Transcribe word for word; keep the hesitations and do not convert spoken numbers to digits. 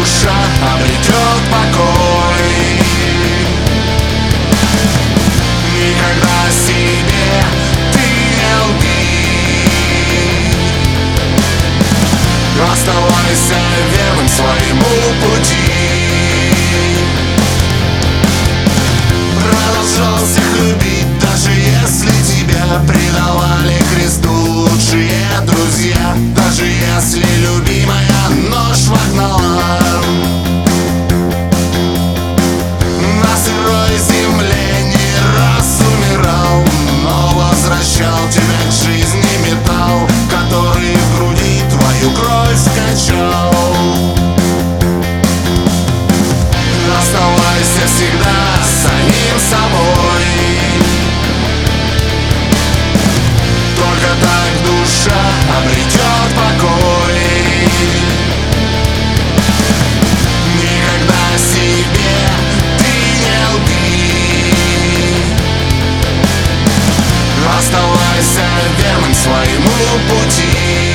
душа обретет покой. Никогда себе ты не лги, оставайся верным своему пути. Продолжал всех любить, даже если тебя предавали Христу лучшие друзья. Даже если любимая нож вогнала на сырой земле, не раз умирал, но возвращал тебя к жизни металл, который в груди твою кровь скачал. Оставайся всегда самим собой, только так душа обретет покой. Никогда себе ты не лги, оставайся верным своему пути.